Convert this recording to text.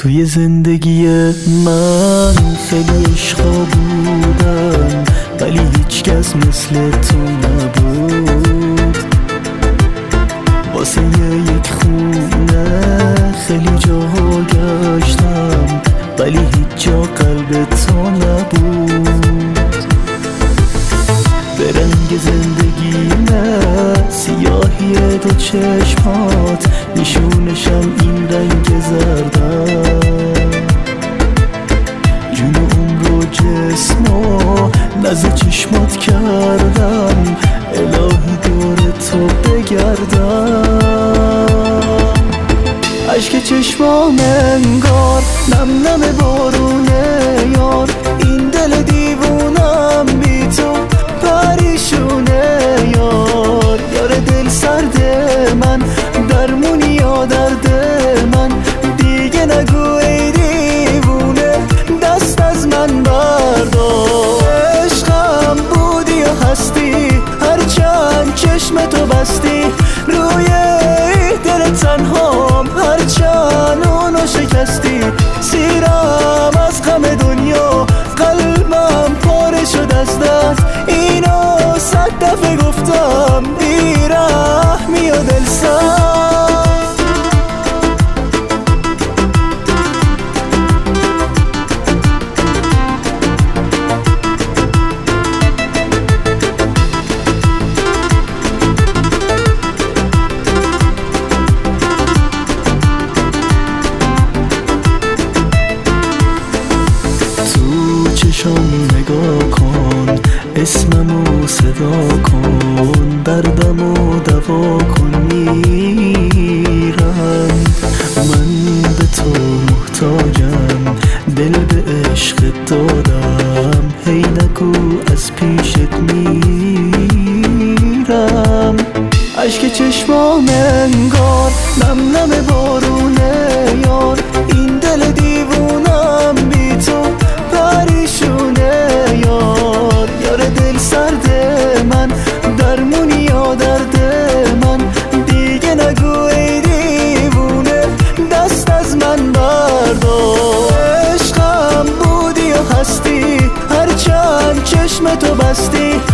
توی زندگی من خیلی عشقا بودن، ولی هیچ کس مثل تو نبود. واسه یک خونه خیلی جاها گشتم، ولی هیچ جا قلب تو نبود. به رنگ زندگی نه سیاهی دو چشمات، نشونشم این رنگ زردم. جون و عمر و جسم و نزد چشمات کردم، الهی دور تو بگردم. عشق چشمام انگار نم نم بارونه یار، این دل دیوونم بی تو پریشونه یار. یار دل سرد من، درمونی یا درد من، دیگه نگو ای دیوونه دست از من بردار. عشقم بودی و هستی، هرچند چشم تو بستی روی دل تنهام، هرچند اونو شکستی. سیرم از غم دنیا، قلبم پاره شد از دست. اینو 100 دفعه گفتم، بی‌رحمی و دلسرد. چشام نگاه کن، اسممو صدا کن، دردمو دوا کن. میرم من به تو محتاجم، دل به عشق دادم، هی نگو از پیشت میرم. عشق چشمام انگار نم نم بارونه یار، این دل دیوونم بی تو پریشونه یار. یار دل سرد من، درمونی یا درد من، دیگه نگو ای دیوونه دست از من بردار. عشقم بودی و هستی، هرچند چشم تو بستی